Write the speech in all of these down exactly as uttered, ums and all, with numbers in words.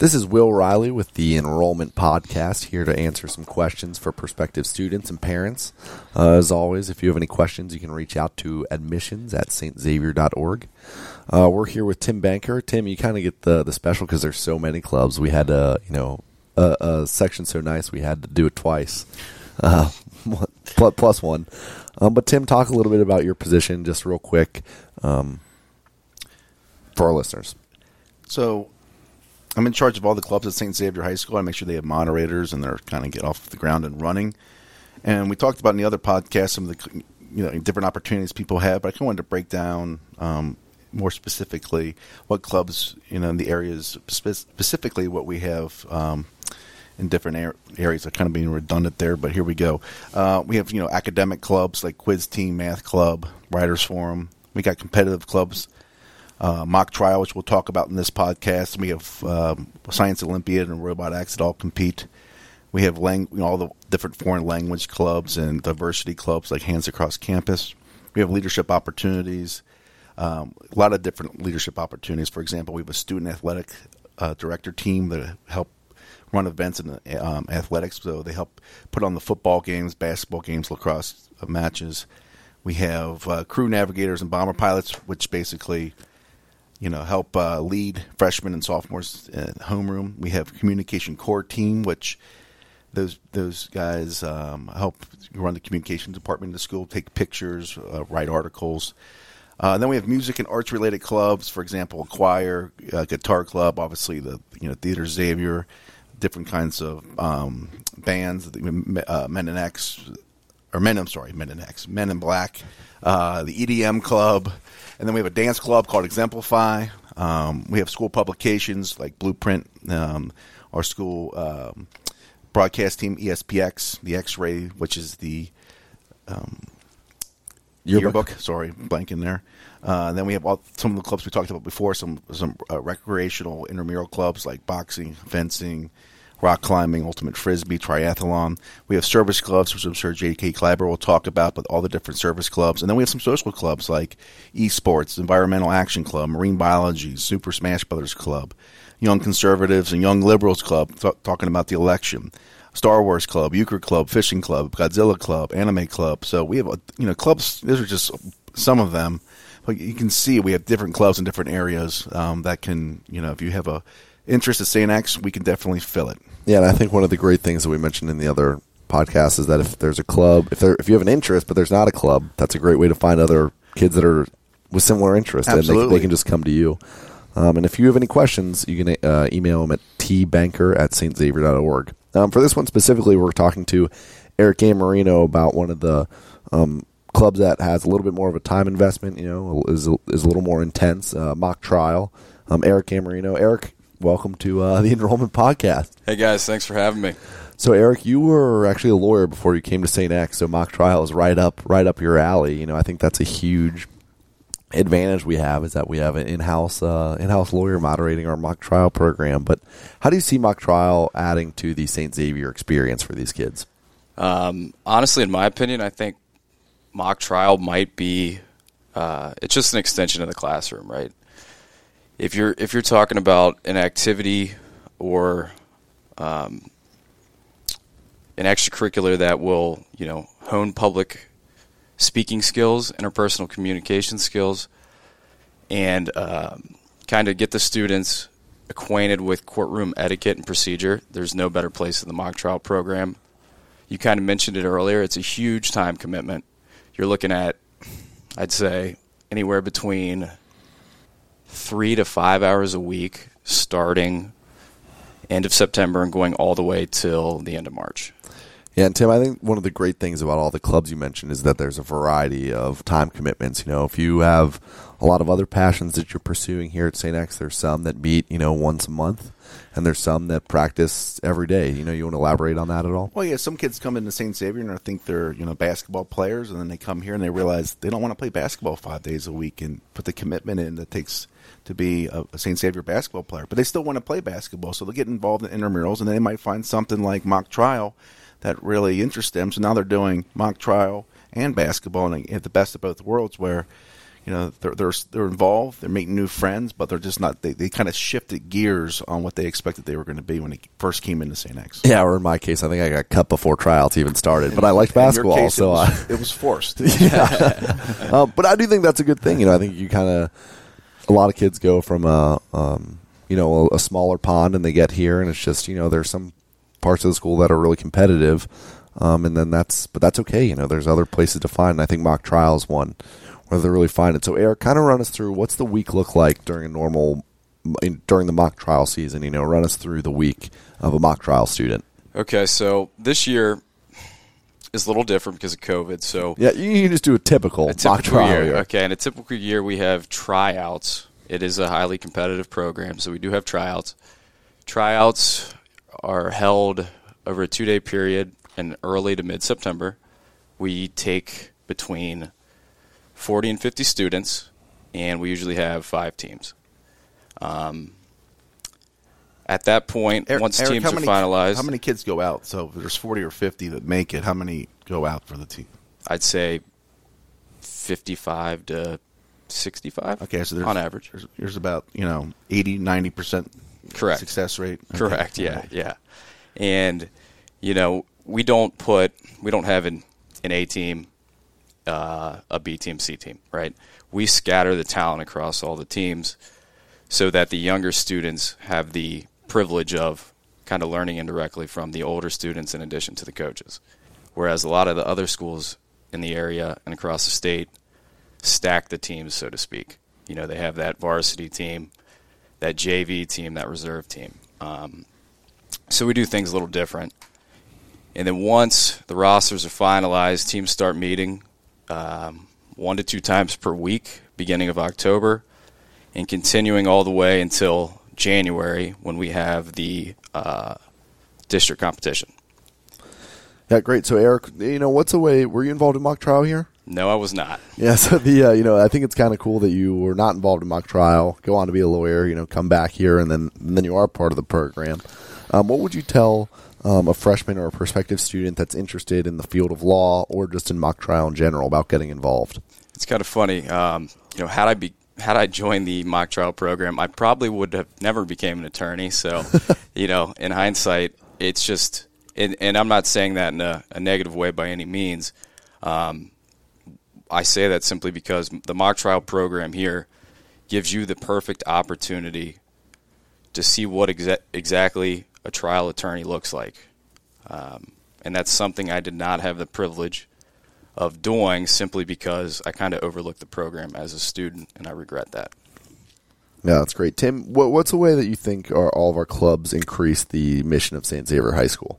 This is Will Riley with the Enrollment Podcast, here to answer some questions for prospective students and parents. Uh, as always, if you have any questions, you can reach out to admissions at st xavier dot org. Uh, we're here with Tim Banker. Tim, you kind of get the, the special because there's so many clubs. We had a, you know, a, a section so nice we had to do it twice, uh, plus one. Um, but Tim, talk a little bit about your position just real quick um, for our listeners. So I'm in charge of all the clubs at Saint Xavier High School. I make sure they have moderators and they're kind of get off the ground and running. And we talked about in the other podcast some of the you know different opportunities people have, but I kind of wanted to break down um, more specifically what clubs you know in the areas spe- specifically what we have um, in different ar- areas. I'm kind of being redundant there, but here we go. Uh, we have you know academic clubs like Quiz Team, Math Club, Writers Forum. We got competitive clubs. Uh, mock trial, which we'll talk about in this podcast. We have um, Science Olympiad and Robot X that all compete. We have lang- you know, all the different foreign language clubs and diversity clubs like Hands Across Campus. We have leadership opportunities, um, a lot of different leadership opportunities. For example, we have a student athletic uh, director team that help run events in um, athletics. So they help put on the football games, basketball games, lacrosse uh, matches. We have uh, crew navigators and bomber pilots, which basically you know, help uh, lead freshmen and sophomores in homeroom. We have communication core team, which those those guys um, help run the communication department in the school, take pictures, uh, write articles. Uh, then we have music and arts related clubs, for example, choir, uh, guitar club, obviously the you know Theater Xavier, different kinds of um, bands, uh, Men in X, or Men. I'm sorry, Men in X, Men in Black, uh, the E D M club. And then we have a dance club called Exemplify. Um, we have school publications like Blueprint, um, our school um, broadcast team, E S P X, the X-Ray, which is the um, yearbook. yearbook. Sorry, blank in there. Uh, and then we have all, some of the clubs we talked about before, some some uh, recreational intramural clubs like boxing, fencing, rock climbing, ultimate frisbee, triathlon. We have service clubs, which I'm sure J K Kleiber will talk about, but all the different service clubs. And then we have some social clubs like esports, Environmental Action Club, Marine Biology, Super Smash Brothers Club, Young Conservatives and Young Liberals Club, th- talking about the election, Star Wars Club, Euchre Club, Fishing Club, Godzilla Club, Anime Club. So we have, you know, clubs. These are just some of them. But you can see we have different clubs in different areas um, that can, you know, if you have a interest at Saint X, we can definitely fill it. Yeah, and I think one of the great things that we mentioned in the other podcast is that if there's a club, if there, if you have an interest, but there's not a club, that's a great way to find other kids that are with similar interests, Absolutely. and they, they can just come to you. Um, and if you have any questions, you can uh, email them at t banker at st xavier dot org. Um, for this one specifically, we're talking to Eric A. Marino about one of the um, clubs that has a little bit more of a time investment, you know, is, is a little more intense, uh, mock trial. Um, Eric A. Marino. Eric, welcome to uh, the Enrollment Podcast. Hey, guys. Thanks for having me. So, Eric, you were actually a lawyer before you came to Saint X, so mock trial is right up right up your alley. You know, I think that's a huge advantage we have is that we have an in-house uh, in-house lawyer moderating our mock trial program. But how do you see mock trial adding to the Saint Xavier experience for these kids? Um, honestly, in my opinion, I think mock trial might be uh, it's just an extension of the classroom, right? If you're if you're talking about an activity or um, an extracurricular that will, you know, hone public speaking skills, interpersonal communication skills, and um, kind of get the students acquainted with courtroom etiquette and procedure, there's no better place than the mock trial program. You kind of mentioned it earlier. It's a huge time commitment. You're looking at, I'd say, anywhere between three to five hours a week starting end of September and going all the way till the end of March. Yeah, and Tim, I think one of the great things about all the clubs you mentioned is that there's a variety of time commitments. You know, if you have a lot of other passions that you're pursuing here at Saint X, there's some that meet, you know, once a month, and there's some that practice every day. You know, you want to elaborate on that at all? Well, yeah, some kids come into Saint Xavier and think they're, you know, basketball players, and then they come here and they realize they don't want to play basketball five days a week and put the commitment in that takes to be a, a Saint Xavier basketball player. But they still want to play basketball, so they'll get involved in intramurals, and then they might find something like mock trial that really interests them. So now they're doing mock trial and basketball, and at the best of both worlds where, you know, they're they're they're involved, they're making new friends, but they're just not. They, they kind of shifted gears on what they expected they were going to be when they first came into Saint X. Yeah, or in my case, I think I got cut before tryouts even started. But I liked basketball, case, so it was, I, it was forced. yeah. uh, but I do think that's a good thing. You know, I think you kind of a lot of kids go from a um, you know a, a smaller pond and they get here, and it's just you know there's some parts of the school that are really competitive, um, and then that's but that's okay. You know, there's other places to find. And I think mock trials one. Whether they really find it. So, Eric, kind of run us through what's the week look like during a normal, in, during the mock trial season. You know, run us through the week of a mock trial student. Okay, so this year is a little different because of COVID. So yeah, you can just do a typical, a typical mock trial year. year. Okay, in a typical year we have tryouts. It is a highly competitive program, so we do have tryouts. Tryouts are held over a two-day period in early to mid-September. We take between forty and fifty students, and we usually have five teams. Um, at that point, Eric, once Eric, teams how are many, finalized, how many kids go out? So if there's forty or fifty that make it, how many go out for the team? I'd say fifty-five to sixty-five. Okay, so there's, on average. there's, there's about you know eighty, ninety percent Correct. success rate. Okay. Correct. Yeah, yeah. And you know, we don't put we don't have an an A team, uh, a B team, C team, right? We scatter the talent across all the teams so that the younger students have the privilege of kind of learning indirectly from the older students in addition to the coaches. Whereas a lot of the other schools in the area and across the state stack the teams, so to speak. You know, they have that varsity team, that J V team, that reserve team. Um, so we do things a little different. And then once the rosters are finalized, teams start meeting um, one to two times per week, beginning of October, and continuing all the way until January when we have the uh, district competition. Yeah, great. So, Eric, you know, what's a way? Were you involved in mock trial here? No, I was not. Yeah. So the uh, you know, I think it's kind of cool that you were not involved in mock trial, go on to be a lawyer, you know, come back here, and then and then you are part of the program. Um, what would you tell um, a freshman or a prospective student that's interested in the field of law or just in mock trial in general about getting involved? It's kind of funny. Um, you know, had I be had I joined the mock trial program, I probably would have never became an attorney. So, you know, in hindsight, it's just. And, and I'm not saying that in a, a negative way by any means. Um, I say that simply because the mock trial program here gives you the perfect opportunity to see what exa- exactly a trial attorney looks like. Um, and that's something I did not have the privilege of doing simply because I kind of overlooked the program as a student, and I regret that. Yeah, that's great. Tim, what, what's a way that you think are, all of our clubs increase the mission of Saint Xavier High School?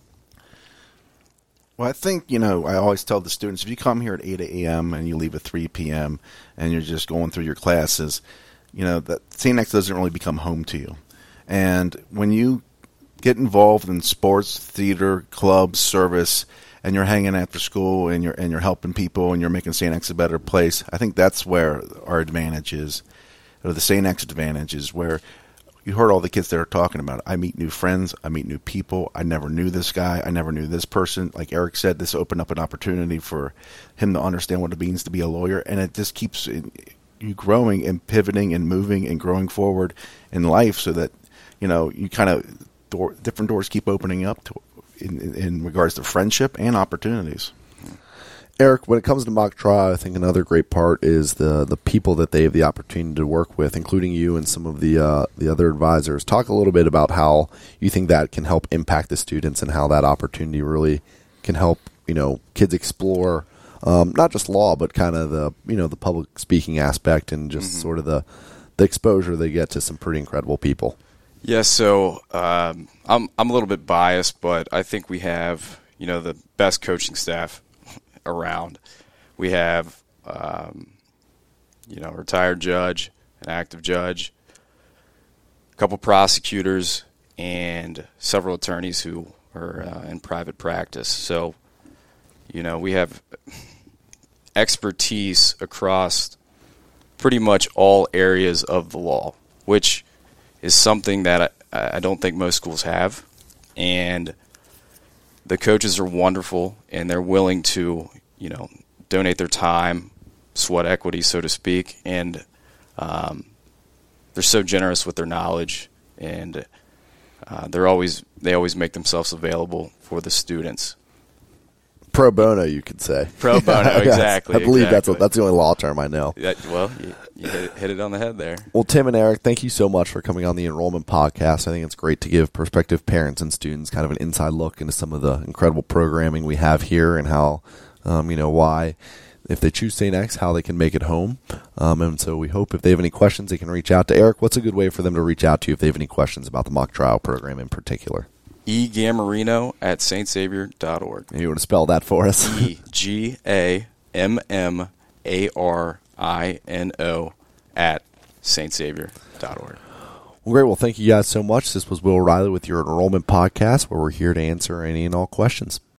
Well, I think, you know, I always tell the students, if you come here at eight a.m. and you leave at three p.m. and you're just going through your classes, you know, that Saint X doesn't really become home to you. And when you get involved in sports, theater, clubs, service, and you're hanging after school and you're and you're helping people and you're making Saint X a better place, I think that's where our advantage is, or the Saint X advantage is, where you heard all the kids that are talking about it. I meet new friends. I meet new people. I never knew this guy. I never knew this person. Like Eric said, this opened up an opportunity for him to understand what it means to be a lawyer, and it just keeps you growing and pivoting and moving and growing forward in life, so that you know you kind of door, different doors keep opening up to, in, in regards to friendship and opportunities. Eric, when it comes to mock trial, I think another great part is the the people that they have the opportunity to work with, including you and some of the uh, the other advisors. Talk a little bit about how you think that can help impact the students and how that opportunity really can help, you know, kids explore um, not just law, but kind of the, you know, the public speaking aspect and just mm-hmm. sort of the the exposure they get to some pretty incredible people. Yeah, so um, I'm I'm a little bit biased, but I think we have, you know, the best coaching staff around. We have, um, you know, a retired judge, an active judge, a couple prosecutors, and several attorneys who are uh, in private practice. So, you know, we have expertise across pretty much all areas of the law, which is something that I, I don't think most schools have. And the coaches are wonderful, and they're willing to, you know, donate their time sweat equity, so to speak, and um, they're so generous with their knowledge, and uh, they're always they always make themselves available for the students. Pro bono, you could say. Pro bono, Yes, exactly. I believe exactly. that's a, that's the only law term I know. That, well, you, you hit, it, hit it on the head there. Well, Tim and Eric, thank you so much for coming on the Enrollment Podcast. I think it's great to give prospective parents and students kind of an inside look into some of the incredible programming we have here and how, um, you know, why, if they choose Saint X, how they can make it home. Um, and so we hope if they have any questions, they can reach out to Eric. What's a good way for them to reach out to you if they have any questions about the mock trial program in particular? E Gammarino at saint xavier dot org. You want to spell that for us? E G A M M A R I N O at saint xavier dot org. Well, great. Well, thank you guys so much. This was Will Riley with your Enrollment Podcast, where we're here to answer any and all questions.